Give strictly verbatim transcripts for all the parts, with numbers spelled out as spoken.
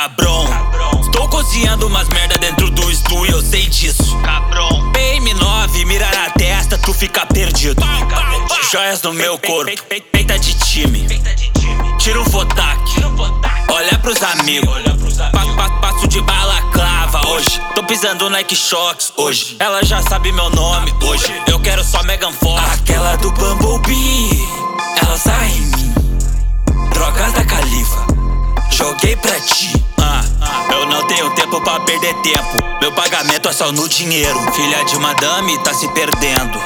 cabrão. Estou cozinhando umas merda dentro do estúdio e eu sei disso, cabrão. P M nove, mira na testa, tu fica perdido. Joias no meu corpo, peita de time. Tira um fotaque, olha pros amigos. Pa, pa, passo de balaclava hoje. Tô pisando Nike Shox hoje. Ela já sabe meu nome hoje. Eu quero só Megan Fox. Aquela do Bumblebee, ela sai em mim. Drogas da Califa, joguei pra ti. Ah, eu não tenho tempo pra perder tempo. Meu pagamento é só no dinheiro. Filha de madame tá se perdendo.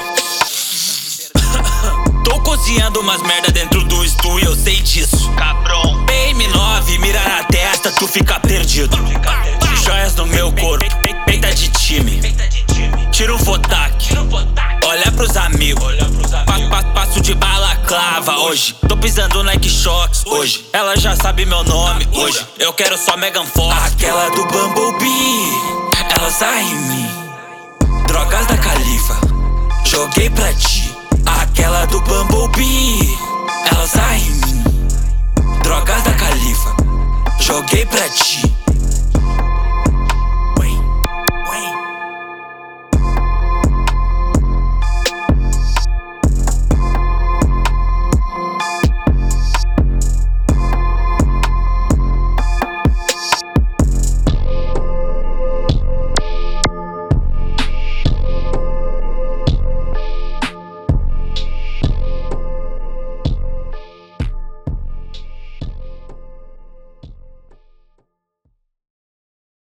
Tô cozinhando umas merda dentro do estúdio e eu sei disso, cabrão. P M nove, mira na testa, tu fica perdido. Joias no meu corpo, peita de time. Tira um fotaque, olha pros amigos. Pa, pa, passo de balaclava hoje. Tô pisando Nike Shox hoje. Ela já sabe meu nome hoje. Eu quero só Megan Fox. Aquela do Bumblebee, ela sai em mim. Drogas da Califa, joguei pra ti. Aquela do Bumblebee, ela sai em mim. Drogas da Califa, joguei pra ti.